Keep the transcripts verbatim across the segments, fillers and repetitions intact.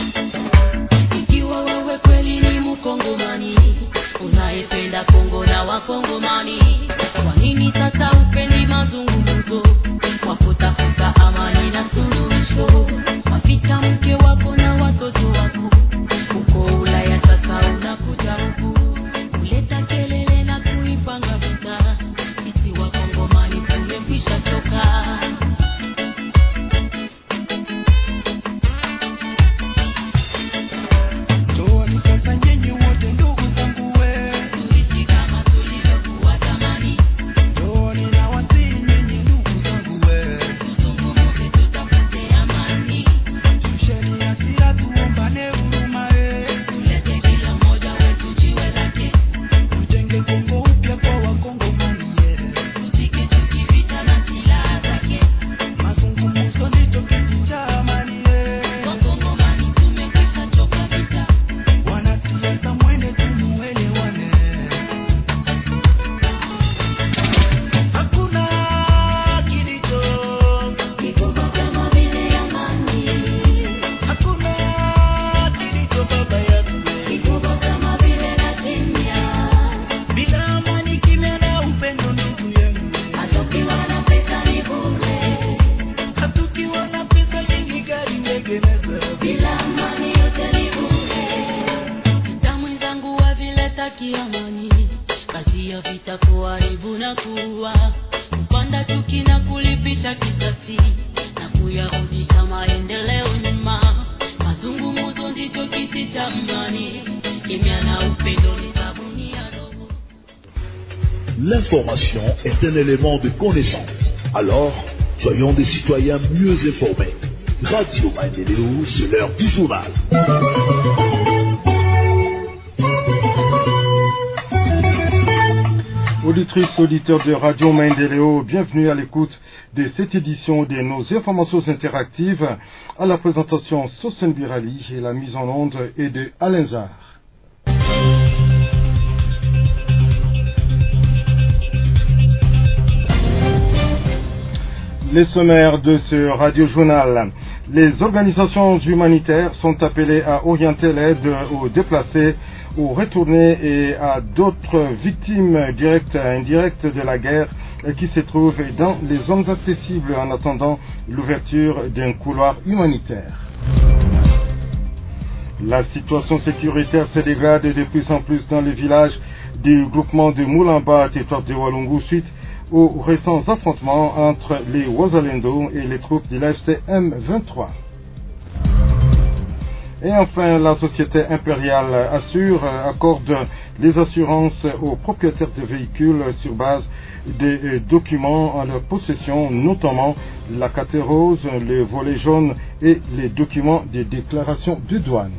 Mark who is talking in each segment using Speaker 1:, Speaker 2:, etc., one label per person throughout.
Speaker 1: Ikiwa wewe kweli ni Mkongomani, unayependa Kongo na Wakongomani, kwa nini sasa upendi mazungumzo kwa kutafuta amani na suluhisho? Wapita mke wako na watoto wako uko Ulaya, sasa unakuja huku kuleta kelele na kuipanga vita. Sisi Wakongomani tumekwisha choka.
Speaker 2: L'information est un élément de connaissance. Alors, soyons des citoyens mieux informés. Radio Maendeleo, c'est l'heure du journal.
Speaker 3: Auditrices, auditeurs de Radio Maendeleo, bienvenue à l'écoute de cette édition de nos informations interactives. À la présentation, Sosen Birali et la mise en onde est de Alain Zard. Les sommaires de ce radio-journal. Les organisations humanitaires sont appelées à orienter l'aide aux déplacés, aux retournés et à d'autres victimes directes et indirectes de la guerre qui se trouvent dans les zones accessibles en attendant l'ouverture d'un couloir humanitaire. La situation sécuritaire se dégrade de plus en plus dans les villages du groupement de Moulamba, territoire de Walungu, suite aux récents affrontements entre les Wazalendo et les troupes de l'F C M vingt-trois. Et enfin, la société impériale assure, accorde les assurances aux propriétaires de véhicules sur base des documents en leur possession, notamment la carte rose, le volet jaune et les documents de déclaration de douane.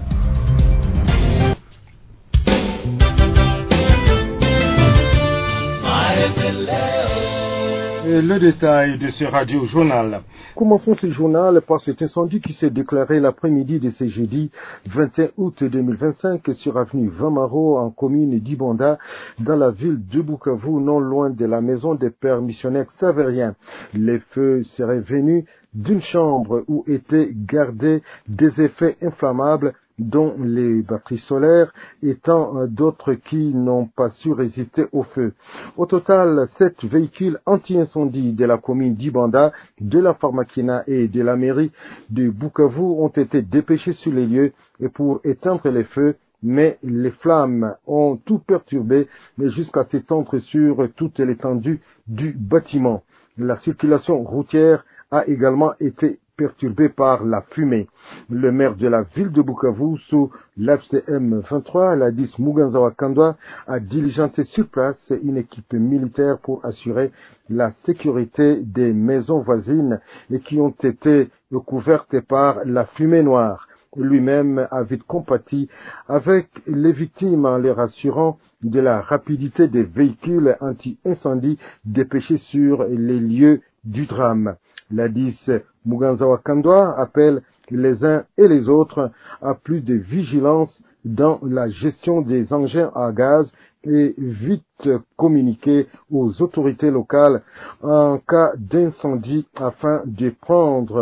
Speaker 3: Et le détail de ce radio-journal. Commençons ce journal par cet incendie qui s'est déclaré l'après-midi de ce jeudi vingt et un août deux mille vingt-cinq sur avenue Vamaro en commune d'Ibanda dans la ville de Bukavu, non loin de la maison des pères missionnaires xavériens. Les feux seraient venus d'une chambre où étaient gardés des effets inflammables dont les batteries solaires et tant d'autres qui n'ont pas su résister au feu. Au total, sept véhicules anti-incendie de la commune d'Ibanda, de la Pharmakina et de la mairie de Bukavu ont été dépêchés sur les lieux et pour éteindre les feux, mais les flammes ont tout perturbé jusqu'à s'étendre sur toute l'étendue du bâtiment. La circulation routière a également été perturbé par la fumée. Le maire de la ville de Bukavu, sous l'F C M vingt-trois, la dix Muganzawa Kandwa, a diligenté sur place une équipe militaire pour assurer la sécurité des maisons voisines et qui ont été couvertes par la fumée noire. Lui-même a vite compati avec les victimes en leur assurant de la rapidité des véhicules anti-incendie dépêchés sur les lieux du drame. La dix Muganzawa Kandwa appelle les uns et les autres à plus de vigilance dans la gestion des engins à gaz et vite communiquer aux autorités locales en cas d'incendie afin de prendre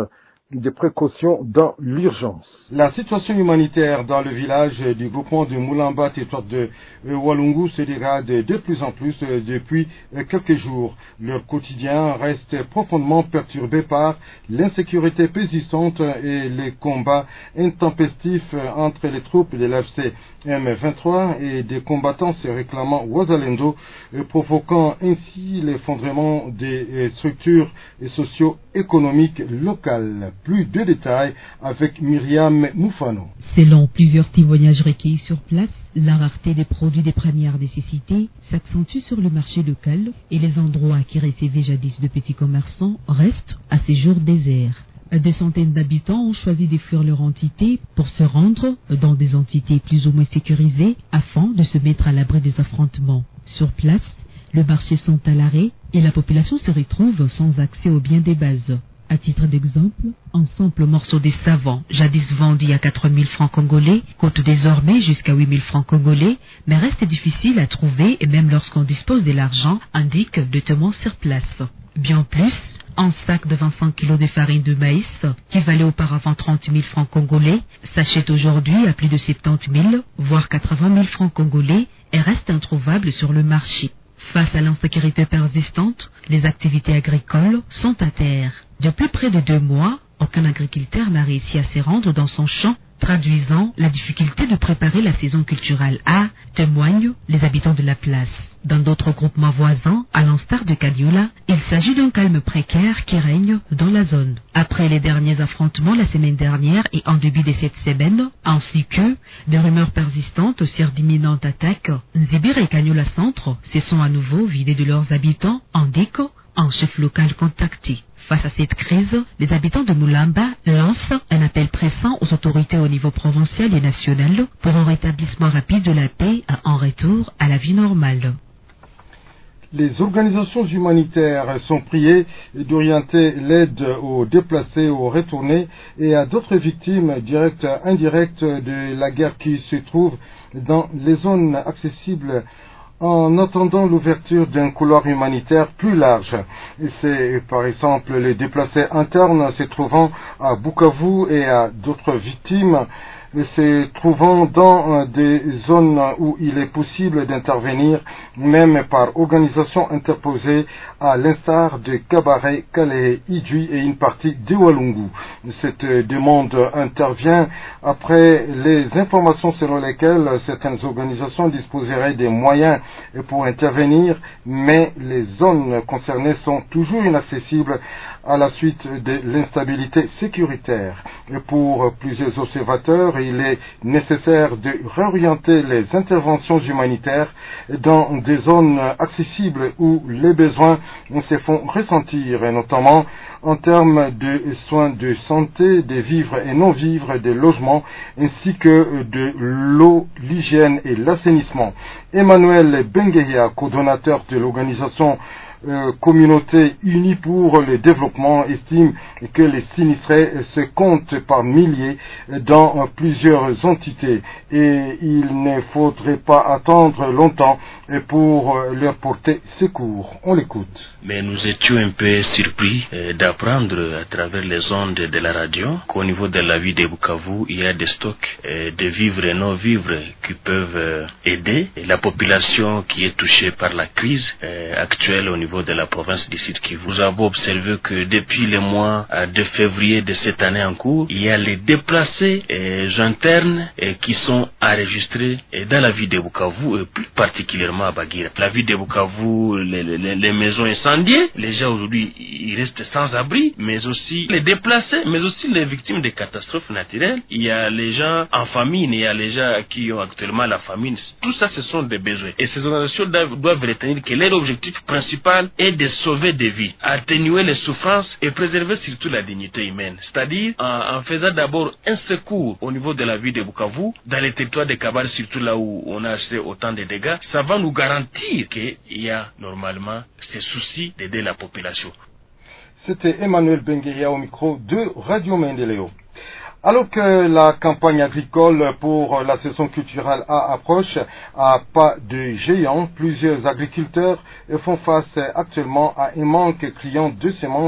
Speaker 3: des précautions dans l'urgence.
Speaker 4: La situation humanitaire dans le village du groupement de Moulamba, territoire de Walungu, se dégrade de plus en plus depuis quelques jours. Leur quotidien reste profondément perturbé par l'insécurité persistante et les combats intempestifs entre les troupes de l'A F C M vingt-trois et des combattants se réclamant Ouazalendo, provoquant ainsi l'effondrement des structures socio-économiques locales. Plus de détails avec Myriam Moufano.
Speaker 5: Selon plusieurs témoignages recueillis sur place, la rareté des produits de première nécessité s'accentue sur le marché local et les endroits qui recevaient jadis de petits commerçants restent à ces jours déserts. Des centaines d'habitants ont choisi de fuir leur entité pour se rendre dans des entités plus ou moins sécurisées afin de se mettre à l'abri des affrontements. Sur place, le marché sont à l'arrêt et la population se retrouve sans accès aux biens des bases. À titre d'exemple, un simple morceau de savon, jadis vendu à quatre mille francs congolais, coûte désormais jusqu'à huit mille francs congolais, mais reste difficile à trouver et même lorsqu'on dispose de l'argent, indique le témoin sur place. Bien plus, un sac de vingt-cinq kilos de farine de maïs, qui valait auparavant trente mille francs congolais, s'achète aujourd'hui à plus de soixante-dix mille, voire quatre-vingt mille francs congolais, et reste introuvable sur le marché. Face à l'insécurité persistante, les activités agricoles sont à terre. Depuis près de deux mois, aucun agriculteur n'a réussi à se rendre dans son champ, traduisant la difficulté de préparer la saison culturelle A, témoignent les habitants de la place. Dans d'autres groupements voisins, à l'instar de Kadiola, il s'agit d'un calme précaire qui règne dans la zone. Après les derniers affrontements la semaine dernière et en début de cette semaine, ainsi que des rumeurs persistantes sur d'imminentes attaques, Nzibir et Kadiola Centre se sont à nouveau vidés de leurs habitants, indique un chef local contacté. Face à cette crise, les habitants de Moulamba lancent un appel pressant aux autorités au niveau provincial et national pour un rétablissement rapide de la paix et un retour à la vie normale.
Speaker 4: Les organisations humanitaires sont priées d'orienter l'aide aux déplacés, aux retournés et à d'autres victimes directes et indirectes de la guerre qui se trouvent dans les zones accessibles en attendant l'ouverture d'un couloir humanitaire plus large. Et c'est par exemple les déplacés internes se trouvant à Bukavu et à d'autres victimes se trouvant dans des zones où il est possible d'intervenir, même par organisation interposée, à l'instar de Kabaré, Calais, Idjui et une partie de Walungu. Cette demande intervient après les informations selon lesquelles certaines organisations disposeraient des moyens pour intervenir, mais les zones concernées sont toujours inaccessibles à la suite de l'instabilité sécuritaire. Et pour plusieurs observateurs, il est nécessaire de réorienter les interventions humanitaires dans des zones accessibles où les besoins se font ressentir, et notamment en termes de soins de santé, des vivres et non-vivres, des logements, ainsi que de l'eau, l'hygiène et l'assainissement. Emmanuel Bengueya, coordonnateur de l'organisation Euh, communauté unie pour le développement, estime que les sinistrés se comptent par milliers dans euh, plusieurs entités et il ne faudrait pas attendre longtemps pour euh, leur porter secours. On l'écoute.
Speaker 6: Mais nous étions un peu surpris euh, d'apprendre à travers les ondes de la radio qu'au niveau de la ville de Bukavu, il y a des stocks euh, de vivres et non-vivres qui peuvent euh, aider la population qui est touchée par la crise euh, actuelle au niveau de la province du Sud Kivu. Nous avons observé que depuis le mois de février de cette année en cours, il y a les déplacés euh, internes euh, qui sont enregistrés euh, dans la ville de Bukavu et plus particulièrement à Bagira. La ville de Bukavu, les, les, les maisons incendiées, les gens aujourd'hui ils restent sans abri, mais aussi les déplacés, mais aussi les victimes des catastrophes naturelles. Il y a les gens en famine, il y a les gens qui ont actuellement la famine. Tout ça, ce sont des besoins. Et ces organisations doivent, doivent retenir que leur objectif principal est de sauver des vies, atténuer les souffrances et préserver surtout la dignité humaine. C'est-à-dire en, en faisant d'abord un secours au niveau de la ville de Bukavu, dans les territoires de Kabar, surtout là où on a assez autant de dégâts, ça va nous garantir qu'il y a normalement ces soucis d'aider la population.
Speaker 4: C'était Emmanuel Bengueya au micro de Radio Mendeleo. Alors que la campagne agricole pour la saison culturelle A approche à pas de géant, plusieurs agriculteurs font face actuellement à un manque criant de semences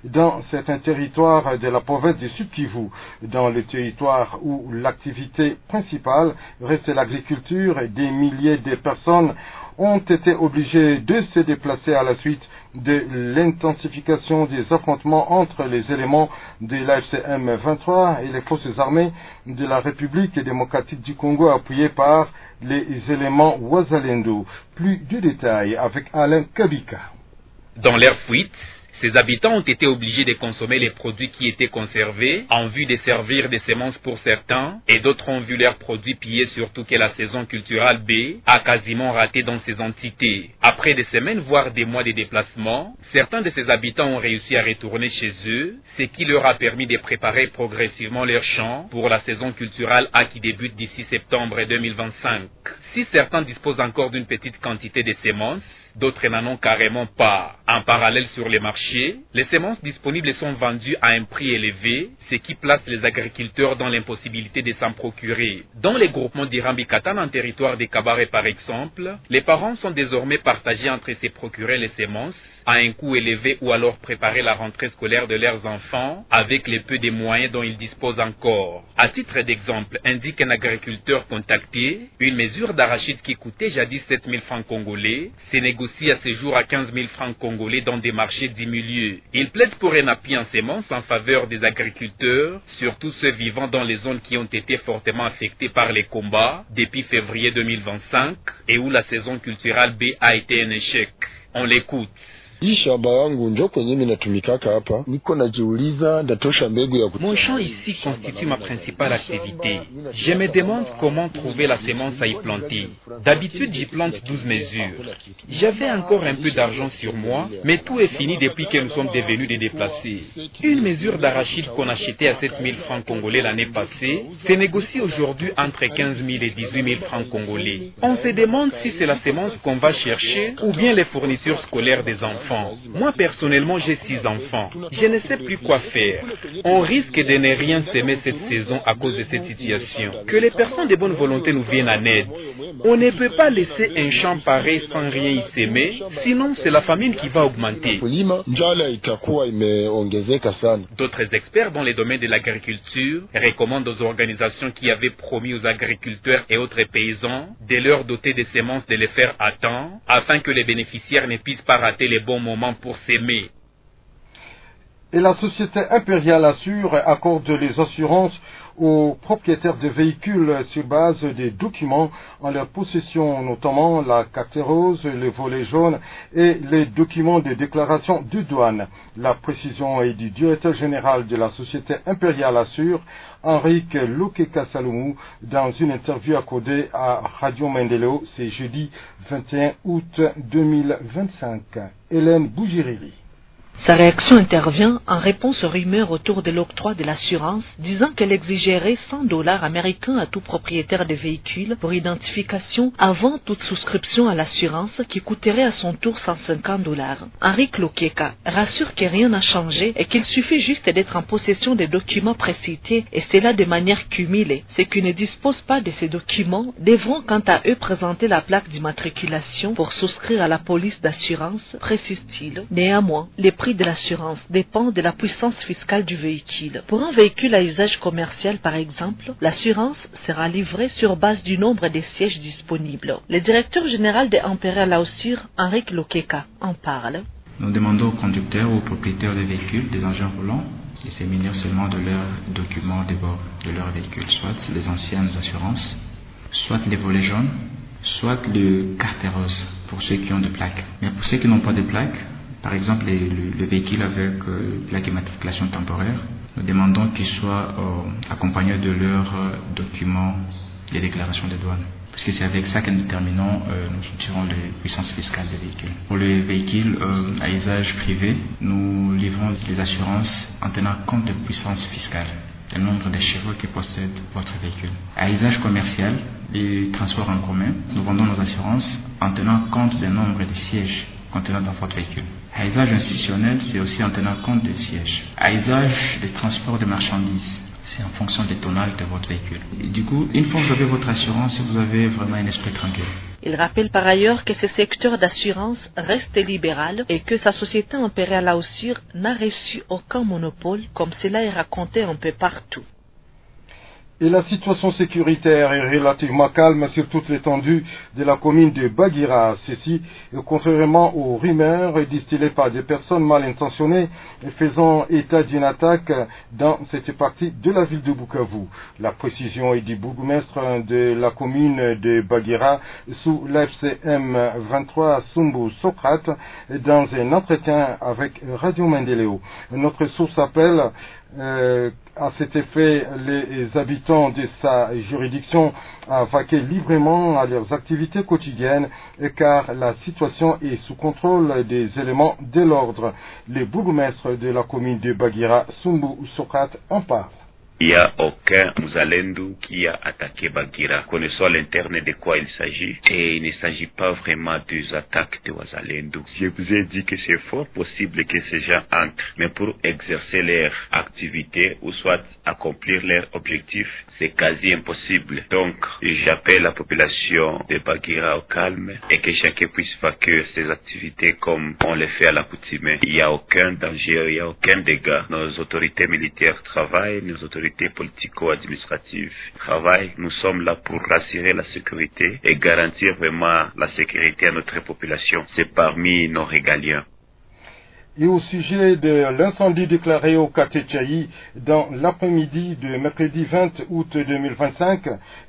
Speaker 4: dans certains territoires de la province du Sud Kivu. Dans le territoire où l'activité principale reste l'agriculture, des milliers de personnes ont été obligés de se déplacer à la suite de l'intensification des affrontements entre les éléments de l'A F C M vingt-trois et les forces armées de la République démocratique du Congo appuyées par les éléments Wazalendo. Plus de détails avec Alain Kabika.
Speaker 7: Dans leur fuite, ces habitants ont été obligés de consommer les produits qui étaient conservés en vue de servir de semences pour certains, et d'autres ont vu leurs produits pillés, surtout que la saison culturelle B a quasiment raté dans ces entités. Après des semaines, voire des mois de déplacement, certains de ces habitants ont réussi à retourner chez eux, ce qui leur a permis de préparer progressivement leurs champs pour la saison culturelle A qui débute d'ici septembre deux mille vingt-cinq. Si certains disposent encore d'une petite quantité de semences, d'autres n'en ont carrément pas. En parallèle sur les marchés, les semences disponibles sont vendues à un prix élevé, ce qui place les agriculteurs dans l'impossibilité de s'en procurer. Dans les groupements d'Irambi-Katana en territoire des Kabaré par exemple, les parents sont désormais partagés entre se procurer les semences à un coût élevé ou alors préparer la rentrée scolaire de leurs enfants avec les peu de moyens dont ils disposent encore. À titre d'exemple, indique un agriculteur contacté, une mesure d'arachide qui coûtait jadis sept mille francs congolais se négocie à ce jour à quinze mille francs congolais dans des marchés diminués. Il plaide pour un appui en semences en faveur des agriculteurs, surtout ceux vivant dans les zones qui ont été fortement affectées par les combats depuis février deux mille vingt-cinq et où la saison culturelle B a été un échec. On l'écoute.
Speaker 8: Hii shamba yangu ndio kwenye mimi natumikaka hapa, niko najiuliza ndatosha mbegu ya
Speaker 7: Mon champ ici constitue ma principale activité. Je me demande comment trouver la semence à y planter. D'habitude, j'y plante douze mesures. J'avais encore un peu d'argent sur moi, mais tout est fini depuis que nous sommes devenus des déplacés. Une mesure d'arachide qu'on achetait à sept mille francs congolais l'année passée se négocie aujourd'hui entre quinze mille et dix-huit mille francs congolais. On se demande si c'est la semence qu'on va chercher ou bien les fournitures scolaires des enfants. Moi personnellement j'ai six enfants, je ne sais plus quoi faire. On risque de ne rien s'aimer cette saison à cause de cette situation. Que les personnes de bonne volonté nous viennent en aide. On ne peut pas laisser un champ pareil sans rien y s'aimer, sinon c'est la famine qui va augmenter. D'autres experts dans les domaines de l'agriculture recommandent aux organisations qui avaient promis aux agriculteurs et autres paysans de leur doter des semences de les faire à temps, afin que les bénéficiaires ne puissent pas rater les bons moment pour s'aimer.
Speaker 4: Et la société impériale Assure accorde les assurances aux propriétaires de véhicules sur base des documents en leur possession, notamment la carte rose, le volet jaune et les documents de déclaration de douane. La précision est du directeur général de la société impériale Assure, Henrik Lokeka Salomou, dans une interview accordée à Radio Mendeleo, c'est jeudi vingt et un août deux mille vingt-cinq. Hélène Bougiriri.
Speaker 9: Sa réaction intervient en réponse aux rumeurs autour de l'octroi de l'assurance, disant qu'elle exigerait cent dollars américains à tout propriétaire de véhicules pour identification avant toute souscription à l'assurance qui coûterait à son tour cent cinquante dollars. Henrik Lokeka rassure que rien n'a changé et qu'il suffit juste d'être en possession des documents précités et cela de manière cumulée. Ceux qui ne disposent pas de ces documents devront quant à eux présenter la plaque d'immatriculation pour souscrire à la police d'assurance, précise-t-il. Néanmoins, les prix de l'assurance dépend de la puissance fiscale du véhicule. Pour un véhicule à usage commercial, par exemple, l'assurance sera livrée sur base du nombre de sièges disponibles. Le directeur général de Imperial Assure, Henrik Lokeka, en parle.
Speaker 10: Nous demandons aux conducteurs ou aux propriétaires de véhicules, des engins roulants, de se munir seulement de leurs documents de bord de leur véhicule, soit les anciennes assurances, soit les volets jaunes, soit le carte rose pour ceux qui ont des plaques. Mais pour ceux qui n'ont pas de plaques, par exemple, les, le, le véhicule avec euh, plaque immatriculation temporaire, nous demandons qu'il soit euh, accompagné de leurs euh, documents et déclarations de douane. Parce que c'est avec ça que nous déterminons, euh, nous structurons les puissances fiscales des véhicules. Pour les véhicules euh, à usage privé, nous livrons les assurances en tenant compte des puissances fiscales, le nombre de chevaux que possède votre véhicule. À usage commercial, les transports en commun, nous vendons nos assurances en tenant compte du nombre de sièges contenant dans votre véhicule. À usage institutionnel, c'est aussi en tenant compte des sièges. À usage des transports de marchandises, c'est en fonction des tonnages de votre véhicule. Et du coup, une fois que vous avez votre assurance, vous avez vraiment un esprit tranquille.
Speaker 9: Il rappelle par ailleurs que ce secteur d'assurance reste libéral et que sa société impériale Aussure n'a reçu aucun monopole, comme cela est raconté un peu partout.
Speaker 4: Et la situation sécuritaire est relativement calme sur toute l'étendue de la commune de Bagira. Ceci, contrairement aux rumeurs distillées par des personnes mal intentionnées faisant état d'une attaque dans cette partie de la ville de Bukavu. La précision est du bourgmestre de la commune de Bagira sous l'F C M vingt-trois Sumbu Socrate dans un entretien avec Radio Mendeleo. Notre source appelle Euh, à cet effet les habitants de sa juridiction à vaquer librement à leurs activités quotidiennes car la situation est sous contrôle des éléments de l'ordre. Le bourgmestre de la commune de Bagira, Sumbu Socrate, en parle.
Speaker 11: Il n'y a aucun Muzalendo qui a attaqué Bagira. Connaissons à l'interne de quoi il s'agit. Et il ne s'agit pas vraiment des attaques de Wazalendo. Je vous ai dit que c'est fort possible que ces gens entrent. Mais pour exercer leur activité ou soit accomplir leur objectif, c'est quasi impossible. Donc, j'appelle la population de Bagira au calme et que chacun puisse vaquer ses activités comme on le fait à l'accoutumée. Il n'y a aucun danger, il n'y a aucun dégât. Nos autorités militaires travaillent, nos autorités politico-administratives travaillent. Nous sommes là pour rassurer la sécurité et garantir vraiment la sécurité à notre population. C'est parmi nos régaliens.
Speaker 4: Et au sujet de l'incendie déclaré au quartier Tchaï dans l'après-midi de mercredi vingt août deux mille vingt-cinq,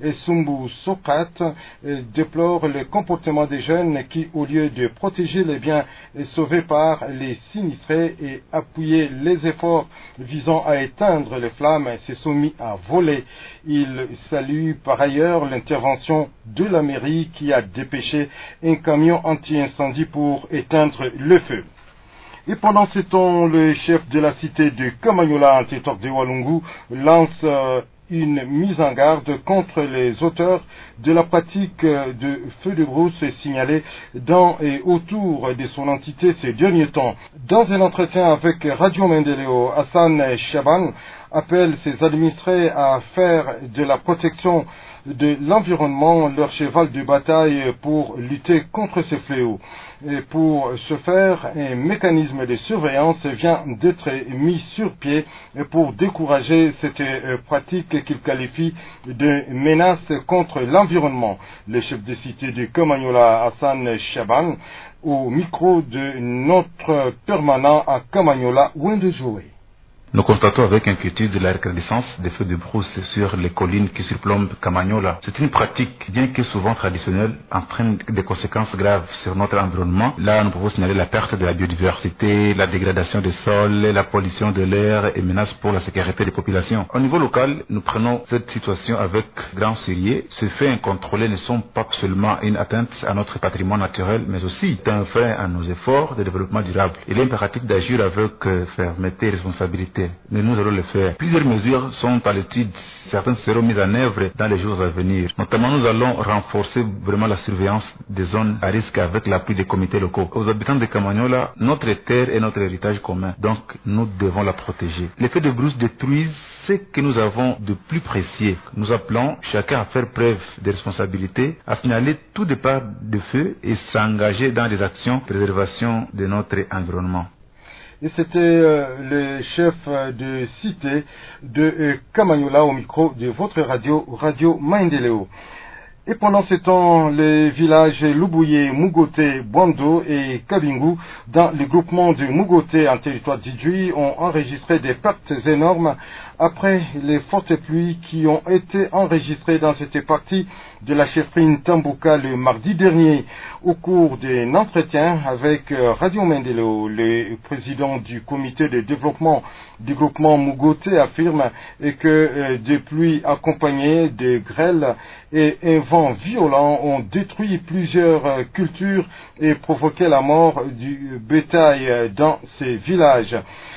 Speaker 4: Sumbu Socrate déplore le comportement des jeunes qui, au lieu de protéger les biens sauvés par les sinistrés et appuyer les efforts visant à éteindre les flammes, se sont mis à voler. Il salue par ailleurs l'intervention de la mairie qui a dépêché un camion anti-incendie pour éteindre le feu. Et pendant ce temps, le chef de la cité de Kamanyola, en territoire de Walungu, lance euh, une mise en garde contre les auteurs de la pratique de feux de brousse signalée dans et autour de son entité ces derniers temps. Dans un entretien avec Radio Mendeleo, Hassan Chaban appelle ses administrés à faire de la protection de l'environnement leur cheval de bataille pour lutter contre ces fléaux. Et pour ce faire, un mécanisme de surveillance vient d'être mis sur pied pour décourager cette pratique qu'il qualifie de menace contre l'environnement. Le chef de cité de Kamanyola, Hassan Chaban, au micro de notre permanent à Kamanyola, Wende Joué.
Speaker 12: Nous constatons avec inquiétude la recrudescence des feux de brousse sur les collines qui surplombent Kamanyola. C'est une pratique, bien que souvent traditionnelle, entraîne des conséquences graves sur notre environnement. Là, nous pouvons signaler la perte de la biodiversité, la dégradation des sols, la pollution de l'air et menaces pour la sécurité des populations. Au niveau local, nous prenons cette situation avec grand sérieux. Ces faits incontrôlés ne sont pas seulement une atteinte à notre patrimoine naturel, mais aussi un frein à nos efforts de développement durable. Il est impératif d'agir avec fermeté et responsabilité. Mais nous allons le faire. Plusieurs mesures sont à l'étude. Certaines seront mises en œuvre dans les jours à venir. Notamment, nous allons renforcer vraiment la surveillance des zones à risque avec l'appui des comités locaux. Aux habitants de Kamanyola, notre terre est notre héritage commun. Donc, nous devons la protéger. Les feux de brousse détruisent ce que nous avons de plus précieux. Nous appelons chacun à faire preuve de responsabilité, à signaler tout départ de feu et s'engager dans des actions de préservation de notre environnement.
Speaker 4: Et c'était euh, le chef de cité de euh, Kamanyola au micro de votre radio, Radio Maendeleo. Et pendant ce temps, les villages Lubuye, Mugote, Bondo et Kabingu, dans le groupement de Mugote en territoire d'Idjui, ont enregistré des pertes énormes après les fortes pluies qui ont été enregistrées dans cette partie de la chefferie Tambuka le mardi dernier. Au cours d'un entretien avec Radio Mendeleo, le président du comité de développement du groupement Mugote affirme que euh, des pluies accompagnées de grêles et un vent violent ont détruit plusieurs euh, cultures et provoqué la mort du bétail dans ces villages.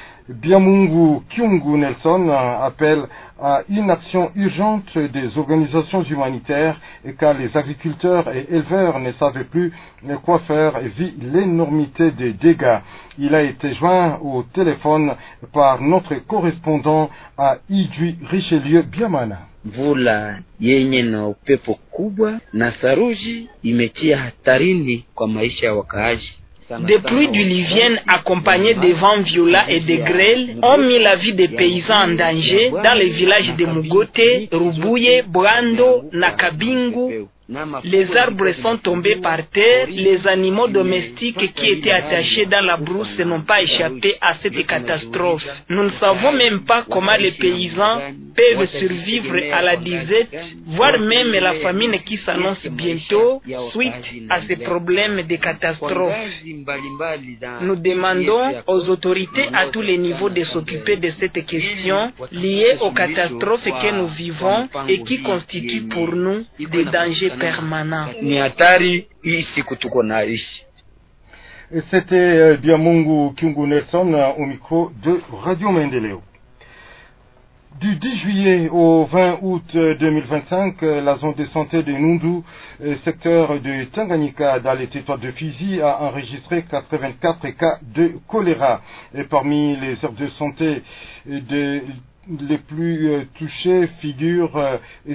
Speaker 4: Biamungu Kyungu Nelson appelle à une action urgente des organisations humanitaires et car les agriculteurs et éleveurs ne savaient plus quoi faire vu l'énormité des dégâts. Il a été joint au téléphone par notre correspondant à Idjui Richelieu Biamana.
Speaker 13: mvula yenye na upepo kubwa na saruji imetia hatarini kwa maisha ya wakaaji.
Speaker 14: Des pluies diluviennes accompagnées de vents violents et de grêles ont mis la vie des paysans en danger dans les villages de Mugote, Rubuye, Brando, Nakabingu. Les arbres sont tombés par terre, les animaux domestiques qui étaient attachés dans la brousse n'ont pas échappé à cette catastrophe. Nous ne savons même pas comment les paysans peuvent survivre à la disette, voire même la famine qui s'annonce bientôt suite à ces problèmes de catastrophe. Nous demandons aux autorités à tous les niveaux de s'occuper de cette question liée aux catastrophes que nous vivons et qui constituent pour nous des dangers permanent.
Speaker 4: Et c'était Biamungu Kyungu Nelson au micro de Radio Maendeleo. Du dix juillet au vingt août deux mille vingt-cinq, la zone de santé de Nundu, secteur de Tanganyika dans les territoires de Fizi, a enregistré quatre-vingt-quatre cas de choléra. Et parmi les aires de santé de les plus euh, touchées figurent euh,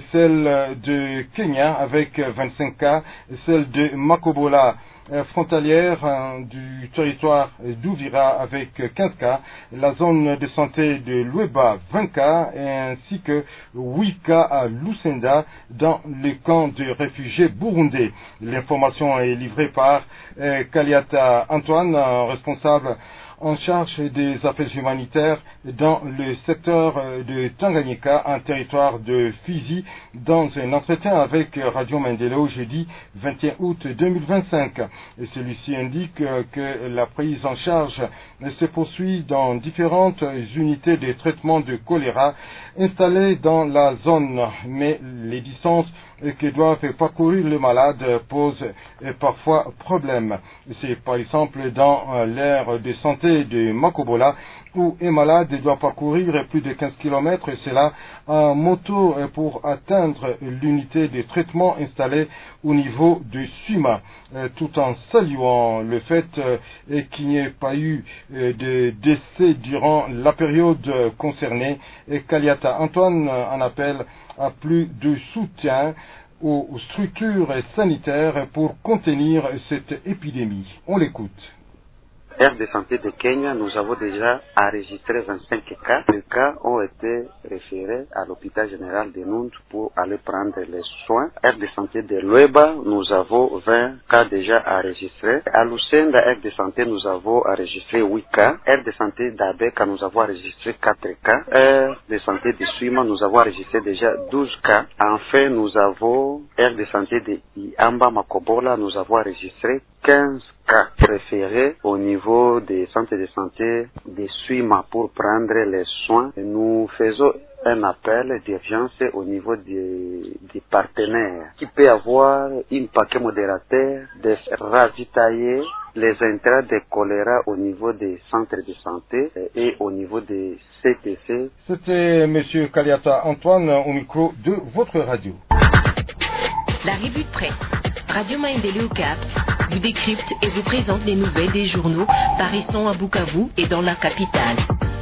Speaker 4: celle de Kenya avec vingt-cinq cas, celle de Makobola euh, frontalière euh, du territoire d'Ouvira avec quinze cas, la zone de santé de Lueba vingt cas et ainsi que huit cas à Lusenda dans le camp de réfugiés burundais. L'information est livrée par euh, Kaliata Antoine, euh, responsable en charge des affaires humanitaires dans le secteur de Tanganyika, un territoire de Fizi, dans un entretien avec Radio Maendeleo jeudi vingt et un août deux mille vingt-cinq. Et celui-ci indique que la prise en charge se poursuit dans différentes unités de traitement de choléra installées dans la zone, mais les distances que doivent parcourir les malades posent parfois problème. C'est par exemple dans l'aire de santé de Makobola où un malade doit parcourir plus de quinze kilomètres, et cela en moto pour atteindre l'unité de traitement installée au niveau de Suma, tout en saluant le fait qu'il n'y ait pas eu de décès durant la période concernée. Et Kaliata Antoine en appelle à plus de soutien aux structures sanitaires pour contenir cette épidémie. On l'écoute.
Speaker 15: Aire de santé de Kenya, nous avons déjà enregistré vingt-cinq cas. Les cas ont été référés à l'hôpital général de Nundu pour aller prendre les soins. Aire de santé de Lueba, nous avons vingt cas déjà enregistrés. À Lusenda, aire de santé, nous avons enregistré huit cas. Aire de santé d'Abeka, nous avons enregistré quatre cas. Aire de santé de Suima, nous avons enregistré déjà douze cas. Enfin, nous avons aire de santé de Iamba Makobola, nous avons enregistré quinze cas préférés au niveau des centres de santé de Suima pour prendre les soins. Nous faisons un appel d'urgence au niveau des, des partenaires qui peut avoir un paquet modérateur de ravitailler les intrants de choléra au niveau des centres de santé et au niveau des C T C.
Speaker 4: C'était M. Kaliata Antoine au micro de votre radio.
Speaker 16: La revue de presse. Radio Maendeleo Cap vous décrypte et vous présente les nouvelles des journaux paraissant à Bukavu et dans la capitale.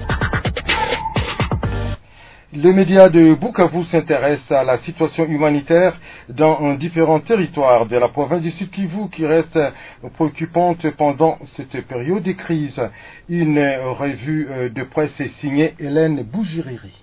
Speaker 4: Le média de Bukavu s'intéresse à la situation humanitaire dans différents territoires de la province du Sud Kivu qui reste préoccupante pendant cette période de crise. Une revue de presse est signée Hélène Bougiriri.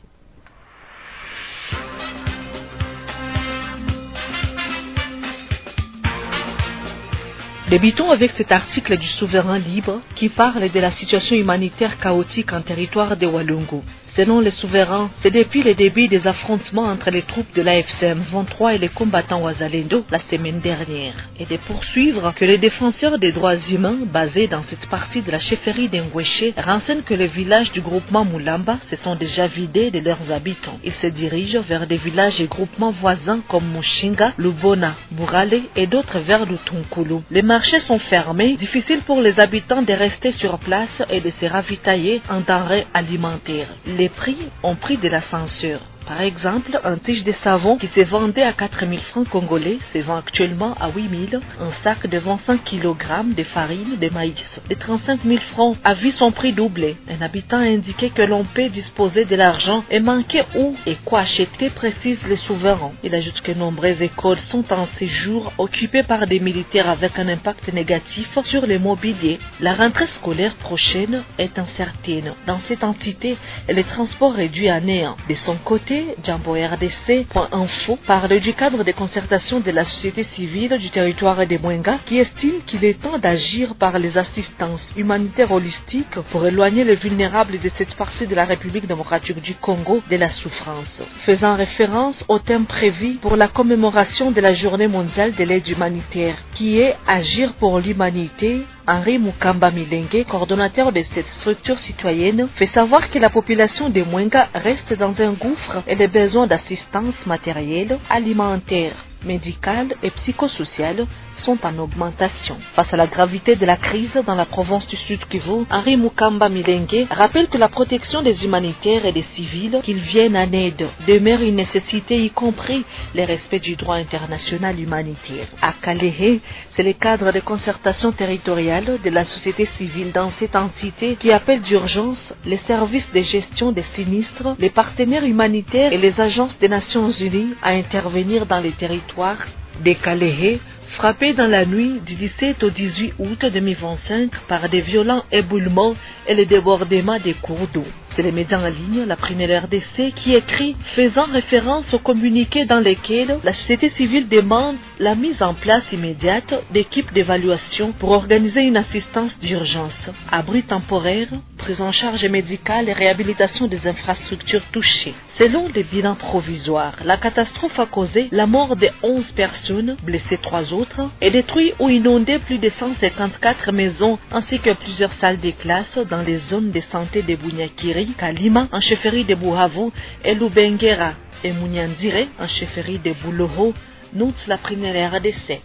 Speaker 9: Débutons avec cet article du Souverain Libre qui parle de la situation humanitaire chaotique en territoire de Walungu. Selon le souverain, c'est depuis le début des affrontements entre les troupes de l'A F C M vingt-trois et les combattants Wazalendo la semaine dernière, et de poursuivre que les défenseurs des droits humains basés dans cette partie de la chefferie d'Engweshe renseignent que les villages du groupement Mulamba se sont déjà vidés de leurs habitants. Ils se dirigent vers des villages et groupements voisins comme Mushinga, Lubona, Burale et d'autres vers Lutunkulu. Les marchés sont fermés, difficile pour les habitants de rester sur place et de se ravitailler en denrées alimentaires. Les prix ont pris de la censure. Par exemple, un tige de savon qui se vendait à quatre mille francs congolais se vend actuellement à huit mille. Un sac de vingt-cinq kilogrammes de farine de maïs de trente-cinq mille francs a vu son prix doubler. Un habitant a indiqué que l'on peut disposer de l'argent et manquer où et quoi acheter, précise le souverain. Il ajoute que nombreuses écoles sont en séjour occupées par des militaires avec un impact négatif sur le mobilier. La rentrée scolaire prochaine est incertaine. Dans cette entité, le transport réduit à néant. De son côté, Jambo R D C point info parle du cadre de concertation de la société civile du territoire de Mwenga qui estime qu'il est temps d'agir par les assistances humanitaires holistiques pour éloigner les vulnérables de cette partie de la République démocratique du Congo de la souffrance. Faisant référence au thème prévu pour la commémoration de la journée mondiale de l'aide humanitaire qui est Agir pour l'humanité, Henri Mukamba Milenge, coordonnateur de cette structure citoyenne, fait savoir que la population de Mwenga reste dans un gouffre et les besoins d'assistance matérielle, alimentaire, médicale et psychosociale sont en augmentation. Face à la gravité de la crise dans la province du Sud Kivu, Henri Mukamba Milenge rappelle que la protection des humanitaires et des civils qu'ils viennent en aide demeure une nécessité, y compris le respect du droit international humanitaire. À Kalehe, c'est le cadre de concertation territoriale de la société civile dans cette entité qui appelle d'urgence les services de gestion des sinistres, les partenaires humanitaires et les agences des Nations Unies à intervenir dans les territoires de Kalehe, frappé dans la nuit du dix-sept au dix-huit août deux mille vingt-cinq par des violents éboulements et le débordement des cours d'eau. C'est les médias en ligne, la Prunelle R D C, qui écrit faisant référence au communiqué dans lequel la société civile demande la mise en place immédiate d'équipes d'évaluation pour organiser une assistance d'urgence, abri temporaire, prise en charge médicale et réhabilitation des infrastructures touchées. Selon les bilans provisoires, la catastrophe a causé la mort de onze personnes, blessé trois autres, et détruit ou inondé plus de cent cinquante-quatre maisons ainsi que plusieurs salles de classe dans les zones de santé de Bunyakiri, Kalima, en chefferie de Buhavu, et Lubengera et Munyandire, en chefferie de Buloho, note la Prunelle R D C.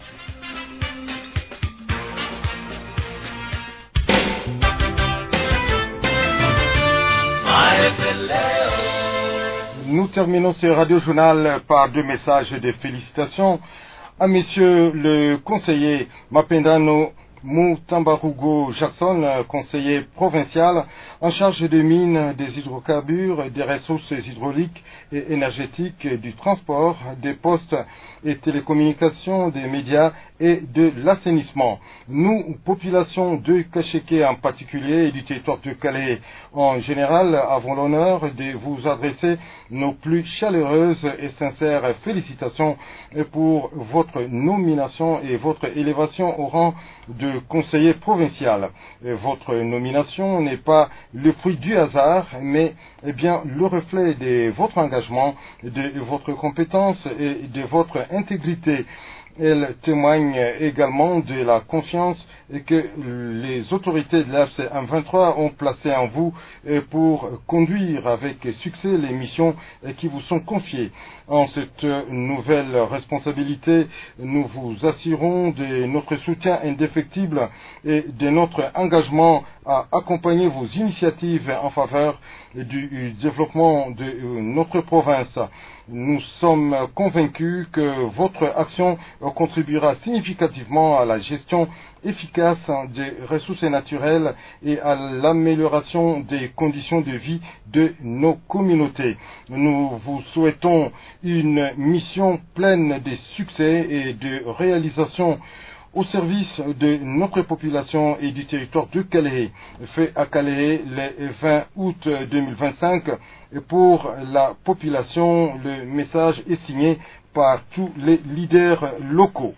Speaker 4: Nous terminons ce radio journal par deux messages de félicitations à monsieur le conseiller Mapendano Moutambarugo Jackson, conseiller provincial en charge des mines, des hydrocarbures, des ressources hydrauliques et énergétiques, du transport, des postes et télécommunications, des médias et de l'assainissement. Nous, population de Kasheke en particulier et du territoire de Calais en général, avons l'honneur de vous adresser nos plus chaleureuses et sincères félicitations pour votre nomination et votre élévation au rang de conseiller provincial. Votre nomination n'est pas le fruit du hasard, mais eh bien le reflet de votre engagement, de votre compétence et de votre intégrité. Elle témoigne également de la confiance que les autorités de l'A F C M vingt-trois ont placée en vous pour conduire avec succès les missions qui vous sont confiées. En cette nouvelle responsabilité, nous vous assurons de notre soutien indéfectible et de notre engagement à accompagner vos initiatives en faveur du développement de notre province. Nous sommes convaincus que votre action contribuera significativement à la gestion efficace des ressources naturelles et à l'amélioration des conditions de vie de nos communautés. Nous vous souhaitons une mission pleine de succès et de réalisation au service de notre population et du territoire de Calais, fait à Calais le vingt août deux mille vingt-cinq. Pour la population, le message est signé par tous les leaders locaux.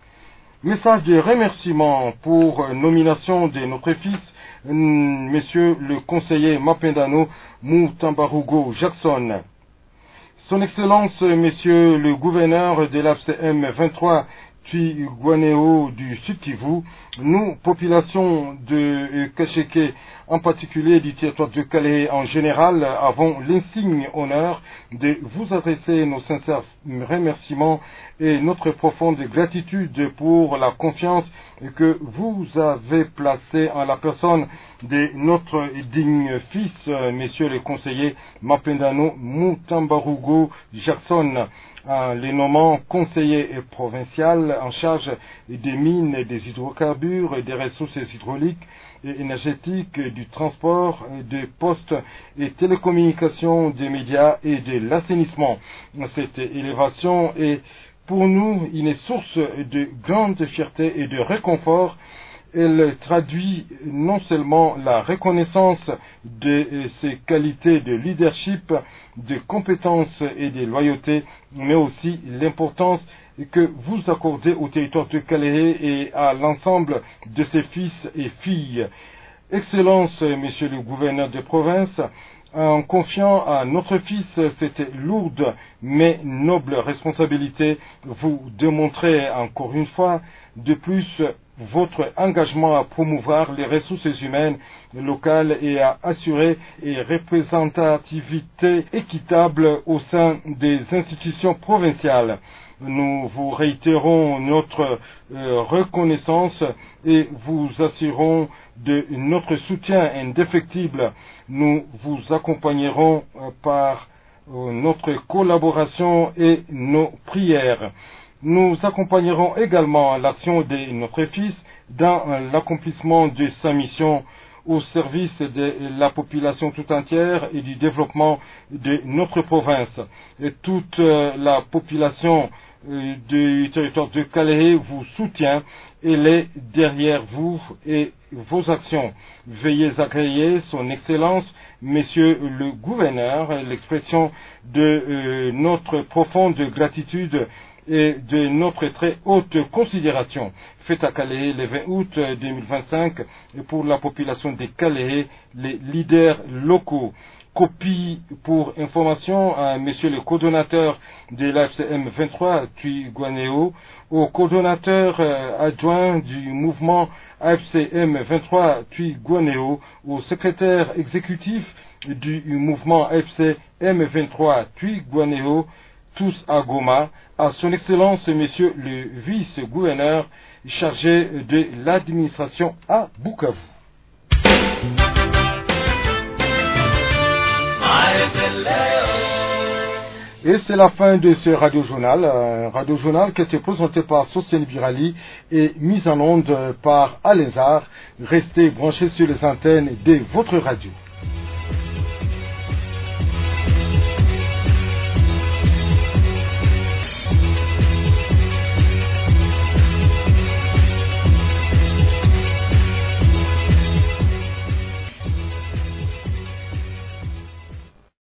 Speaker 4: Message de remerciement pour nomination de notre fils, monsieur le conseiller Mapendano Moutambarugo Jackson. Son Excellence, monsieur le gouverneur de l'A F C M vingt-trois, Twigwaneo du Sud Kivu, nous, population de Kasheke en particulier du territoire de Calais en général, avons l'insigne honneur de vous adresser nos sincères remerciements et notre profonde gratitude pour la confiance que vous avez placée en la personne de notre digne fils, messieurs les conseillers Mapendano Mutambarugo Jackson, en les nommant conseiller provincial en charge des mines, des hydrocarbures, des ressources hydrauliques et énergétiques, du transport, des postes et télécommunications, des médias et de l'assainissement. Cette élévation est pour nous une source de grande fierté et de réconfort. Elle traduit non seulement la reconnaissance de ses qualités de leadership, de compétences et de loyauté, mais aussi l'importance que vous accordez au territoire de Calais et à l'ensemble de ses fils et filles. Excellence, Monsieur le gouverneur de province, en confiant à notre fils cette lourde mais noble responsabilité, vous démontrez encore une fois de plus votre engagement à promouvoir les ressources humaines locales et à assurer une représentativité équitable au sein des institutions provinciales. Nous vous réitérons notre euh, reconnaissance et vous assurons de notre soutien indéfectible. Nous vous accompagnerons euh, par euh, notre collaboration et nos prières. Nous accompagnerons également l'action de notre fils dans euh, l'accomplissement de sa mission au service de la population tout entière et du développement de notre province. Et toute euh, la population euh, du territoire de Calais vous soutient. Elle est derrière vous et vos actions. Veuillez agréer son excellence, Monsieur le gouverneur, l'expression de euh, notre profonde gratitude et de notre très haute considération. Fête à Calais le vingt août deux mille vingt-cinq pour la population de Calais, les leaders locaux. Copie pour information à Monsieur le coordonnateur de l'A F C M vingt-trois, Tui Guanéo, au coordonnateur euh, adjoint du mouvement A F C M vingt-trois, Tui Guanéo, au secrétaire exécutif du mouvement A F C M vingt-trois, Tui Guanéo, tous à Goma, à son excellence Monsieur le vice-gouverneur chargé de l'administration à Bukavu. Et c'est la fin de ce radio-journal, un radio-journal qui a été présenté par Sostiene Birali et mis en onde par Alézard. Restez branchés sur les antennes de votre radio.